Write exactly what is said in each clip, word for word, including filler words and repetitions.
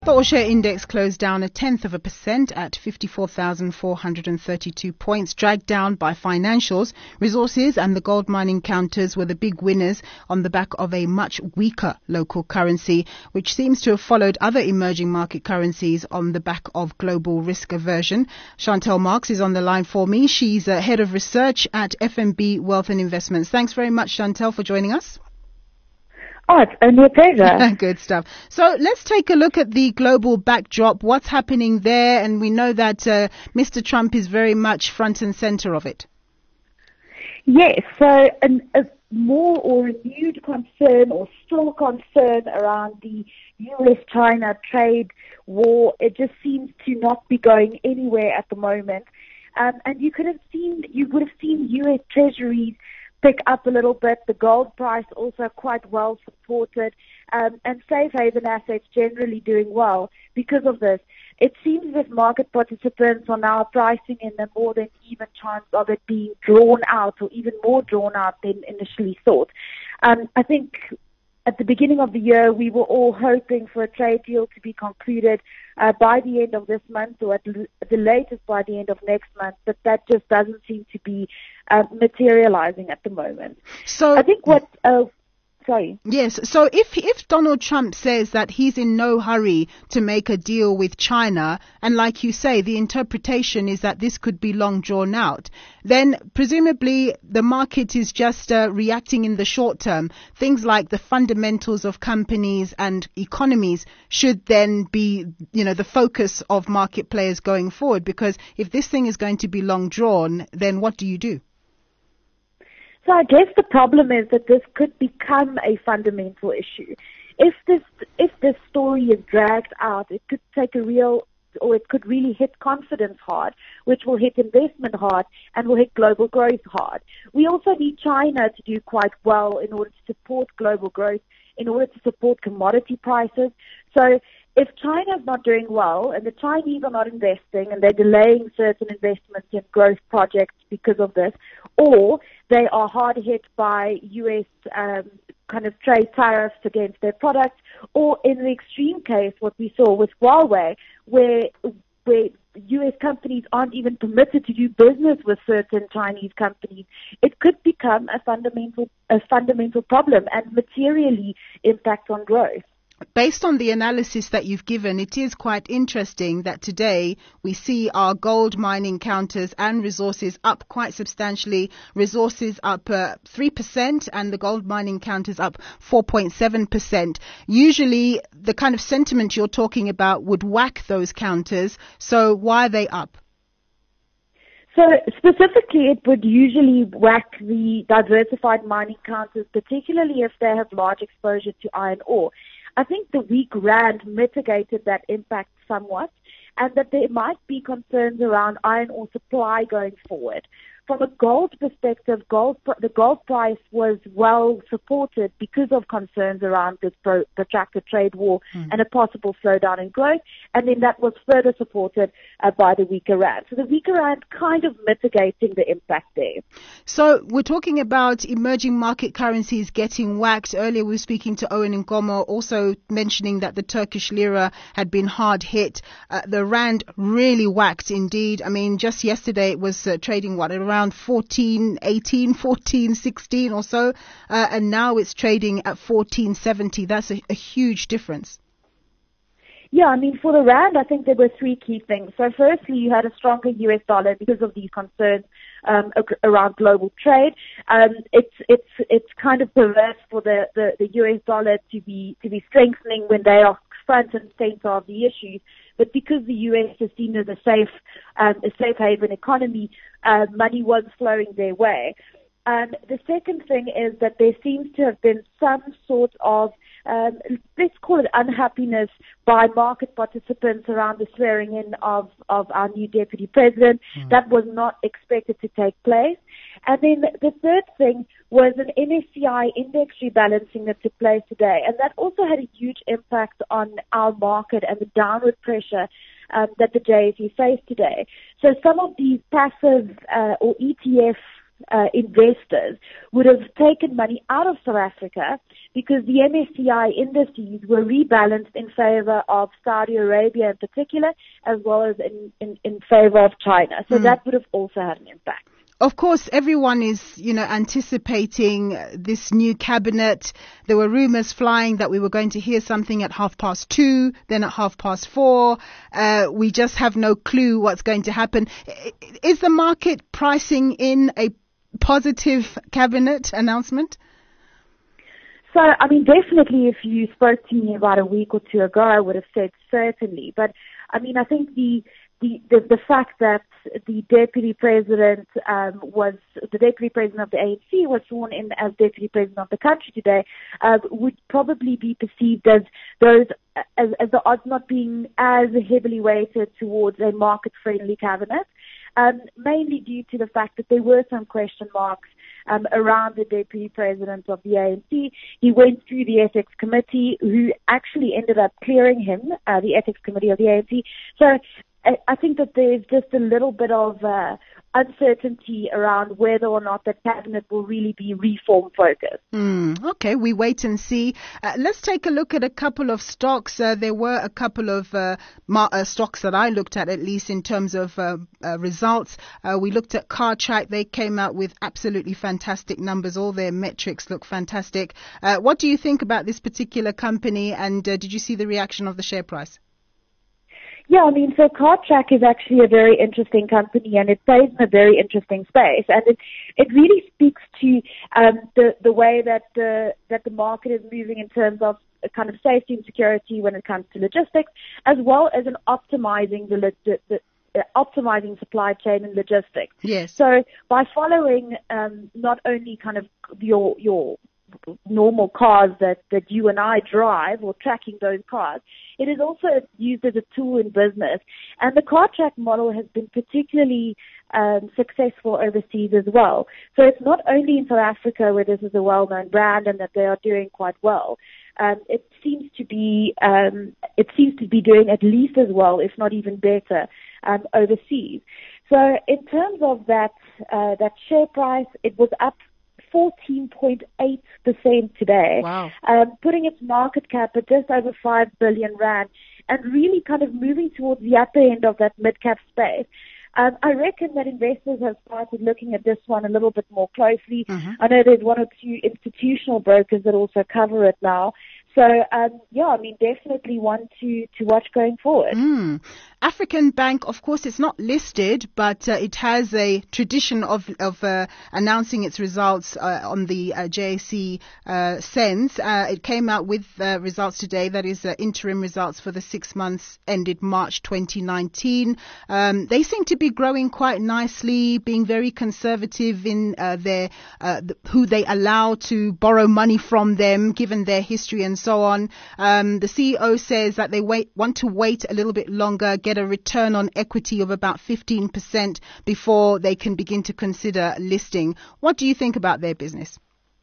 The all-share index closed down a tenth of a percent at fifty-four thousand four hundred thirty-two points, dragged down by financials. Resources and the gold mining counters were the big winners on the back of a much weaker local currency, which seems to have followed other emerging market currencies on the back of global risk aversion. Chantel Marks is on the line for me. She's uh, head of research at F N B Wealth and Investments. Thanks very much, Chantel, for joining us. Oh, it's only a pleasure. Good stuff. So let's take a look at the global backdrop. What's happening there? And we know that uh, Mister Trump is very much front and center of it. Yes, so an, a more or renewed concern or still concern around the U S China trade war. It just seems to not be going anywhere at the moment. Um, and you could have seen, you would have seen U S Treasuries pick up a little bit. The gold price also quite well supported, um, and safe haven assets generally doing well because of this. It seems as if market participants are now pricing in a more than even chance of it being drawn out, or even more drawn out than initially thought. Um, I think at the beginning of the year, we were all hoping for a trade deal to be concluded uh, by the end of this month, or at the latest by the end of next month, but that just doesn't seem to be uh, materializing at the moment. So I think what... Uh, Sorry. Yes. So if if Donald Trump says that he's in no hurry to make a deal with China, and like you say, the interpretation is that this could be long drawn out, then presumably the market is just uh, reacting in the short term. Things like the fundamentals of companies and economies should then be, you know, the focus of market players going forward, because if this thing is going to be long drawn, then what do you do? So I guess the problem is that this could become a fundamental issue. If this if this story is dragged out, it could take a real, or it could really hit confidence hard, which will hit investment hard and will hit global growth hard. We also need China to do quite well in order to support global growth, in order to support commodity prices. So if China's not doing well and the Chinese are not investing and they're delaying certain investments in growth projects because of this, or they are hard hit by U S um, kind of trade tariffs against their products, or in the extreme case, what we saw with Huawei, where where U S companies aren't even permitted to do business with certain Chinese companies, it could become a fundamental a fundamental problem and materially impact on growth. Based on the analysis that you've given, it is quite interesting that today we see our gold mining counters and resources up quite substantially. Resources up uh, three percent and the gold mining counters up four point seven percent. Usually the kind of sentiment you're talking about would whack those counters. So why are they up? So specifically, it would usually whack the diversified mining counters, particularly if they have large exposure to iron ore. I think the weak rand mitigated that impact somewhat, and that there might be concerns around iron ore supply going forward. From a gold perspective, gold, the gold price was well supported because of concerns around this pro, protracted trade war mm. and a possible slowdown in growth, and then that was further supported uh, by the weaker rand. So the weaker rand kind of mitigating the impact there. So we're talking about emerging market currencies getting whacked. Earlier we were speaking to Owen Nkomo, also mentioning that the Turkish lira had been hard hit. Uh, the rand really whacked indeed. I mean, just yesterday it was uh, trading, what, around fourteen eighteen, fourteen sixteen or so, uh, and now it's trading at fourteen seventy. That's a, a huge difference. Yeah, I mean, for the rand, I think there were three key things. So firstly, you had a stronger U S dollar because of these concerns um, around global trade. Um, it's it's it's kind of perverse for the, the, the U S dollar to be to be strengthening when they are front and center of the issues. But because the U S is seen as a safe um, a safe haven economy, uh, money was flowing their way. Um, the second thing is that there seems to have been some sort of Um, let's call it unhappiness by market participants around the swearing in of, of our new deputy president. Mm. That was not expected to take place. And then the third thing was an N S C I index rebalancing that took place today. And that also had a huge impact on our market and the downward pressure um, that the J S E faced today. So some of these passive uh, or E T F uh, investors would have taken money out of South Africa because the M S C I indices were rebalanced in favor of Saudi Arabia in particular, as well as in, in, in favor of China. So mm. that would have also had an impact. Of course, everyone is, you know, anticipating this new cabinet. There were rumors flying that we were going to hear something at half past two, then at half past four. Uh, we just have no clue what's going to happen. Is the market pricing in a positive cabinet announcement? So, I mean, definitely if you spoke to me about a week or two ago, I would have said certainly. But, I mean, I think the The, the, the fact that the deputy president um, was, the deputy president of the A N C was sworn in as deputy president of the country today uh, would probably be perceived as those, as, as the odds not being as heavily weighted towards a market-friendly cabinet, um, mainly due to the fact that there were some question marks um, around the deputy president of the A N C. He went through the ethics committee, who actually ended up clearing him, uh, the ethics committee of the A N C. So, I think that there's just a little bit of uh, uncertainty around whether or not the cabinet will really be reform focused. Mm, okay, we wait and see. Uh, let's take a look at a couple of stocks. Uh, there were a couple of uh, mar- uh, stocks that I looked at, at least in terms of uh, uh, results. Uh, we looked at Cartrack. They came out with absolutely fantastic numbers. All their metrics look fantastic. Uh, what do you think about this particular company, and uh, did you see the reaction of the share price? Yeah, I mean, so Cartrack is actually a very interesting company, and it plays in a very interesting space, and it it really speaks to um, the the way that the that the market is moving in terms of a kind of safety and security when it comes to logistics, as well as in optimizing the, the, the uh, optimizing supply chain and logistics. Yes. So by following um, not only kind of your your normal cars that, that you and I drive, or tracking those cars, it is also used as a tool in business. And the Cartrack model has been particularly um, successful overseas as well. So it's not only in South Africa where this is a well-known brand and that they are doing quite well. Um, it seems to be um, it seems to be doing at least as well, if not even better, um, overseas. So in terms of that uh, that share price, it was up fourteen point eight percent today, wow. um, putting its market cap at just over five billion rand, and really kind of moving towards the upper end of that mid-cap space. Um, I reckon that investors have started looking at this one a little bit more closely. Mm-hmm. I know there's one or two institutional brokers that also cover it now. So, um, yeah, I mean, definitely one to, to watch going forward. Mm. African Bank, of course, it's not listed, but uh, it has a tradition of of uh, announcing its results uh, on the uh, J S E uh, Sense. Uh, it came out with uh, results today, that is uh, interim results for the six months ended March twenty nineteen. Um, they seem to be growing quite nicely, being very conservative in uh, their uh, the, who they allow to borrow money from them, given their history and so on. Um, the C E O says that they wait, want to wait a little bit longer, get a return on equity of about fifteen percent before they can begin to consider listing. What do you think about their business?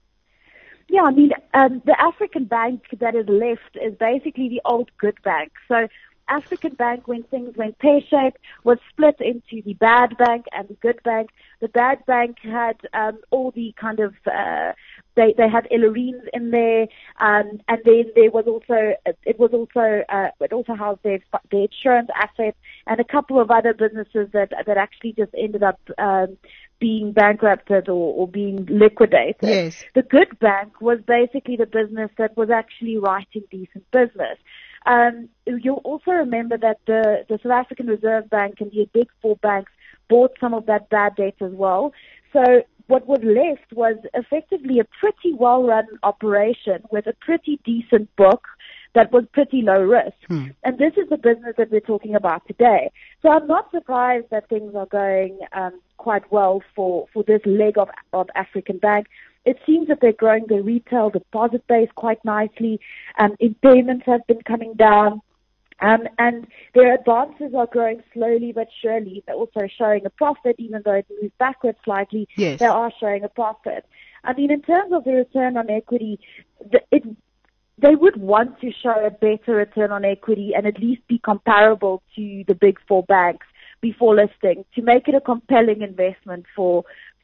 Yeah, I mean, um, the African Bank that is left is basically the old good bank. So African Bank, when things went pear-shaped, was split into the bad bank and the good bank. The bad bank had um, all the kind of, uh, they, they had Ellerines in there, um, and then there was also, it was also, uh, it also housed their, their insurance assets and a couple of other businesses that, that actually just ended up, um, being bankrupted or, or being liquidated. Yes. The good bank was basically the business that was actually writing decent business. Um, you'll also remember that the, the South African Reserve Bank and the big four banks bought some of that bad debt as well. So what was left was effectively a pretty well-run operation with a pretty decent book that was pretty low risk. Hmm. And this is the business that we're talking about today. So I'm not surprised that things are going um, quite well for, for this leg of, of African Bank. It seems that they're growing the retail deposit base quite nicely. Um, impairments have been coming down. Um, and their advances are growing slowly but surely. They're also showing a profit, even though it moved backwards slightly. Yes. They are showing a profit. I mean, in terms of the return on equity, the, it, they would want to show a better return on equity and at least be comparable to the big four banks before listing to make it a compelling investment for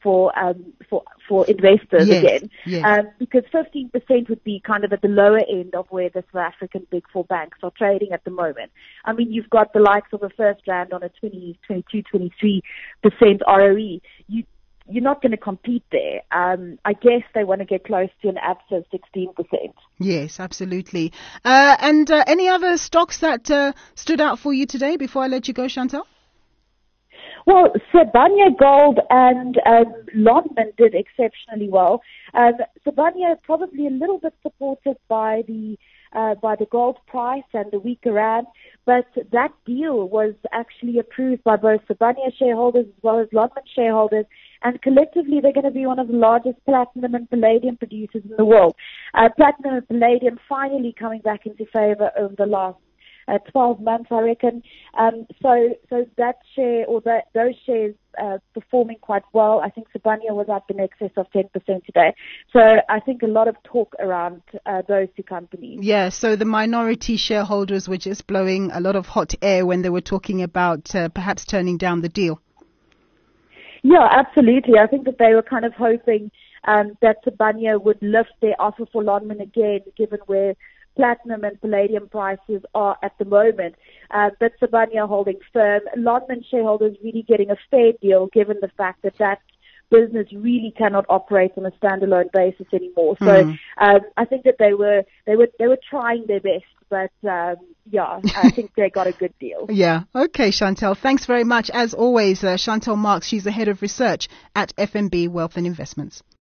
for um, for for investors yes, again, yes. um, because fifteen percent would be kind of at the lower end of where the South African big four banks are trading at the moment. I mean, you've got the likes of a First Rand on a twenty, twenty-two, twenty-three percent R O E. You you're not going to compete there. Um, I guess they want to get close to an A B S of sixteen percent. Yes, absolutely. Uh, and uh, any other stocks that uh, stood out for you today before I let you go, Chantel? Well, Sibanye Gold and um, Lonmin did exceptionally well. Um, Sibanye probably a little bit supported by the uh, by the gold price and the weaker rand, but that deal was actually approved by both Sibanye shareholders as well as Lonmin shareholders, and collectively they're going to be one of the largest platinum and palladium producers in the world. Uh, platinum and palladium finally coming back into favor over the last Uh, twelve months, I reckon. Um, so, so that share or that those shares uh, performing quite well. I think Sibanye was up in excess of ten percent today. So, I think a lot of talk around uh, those two companies. Yeah. So the minority shareholders were just blowing a lot of hot air when they were talking about uh, perhaps turning down the deal. Yeah, absolutely. I think that they were kind of hoping um, that Sibanye would lift their offer for Lonmin again, given where platinum and palladium prices are at the moment, uh, but Sibanye are holding firm. Lonmin shareholders really getting a fair deal, given the fact that that business really cannot operate on a standalone basis anymore. So Mm. um, I think that they were they were they were trying their best, but um, yeah, I think they got a good deal. Yeah. Okay, Chantel. Thanks very much. As always, uh, Chantel Marks, she's the head of research at F N B Wealth and Investments.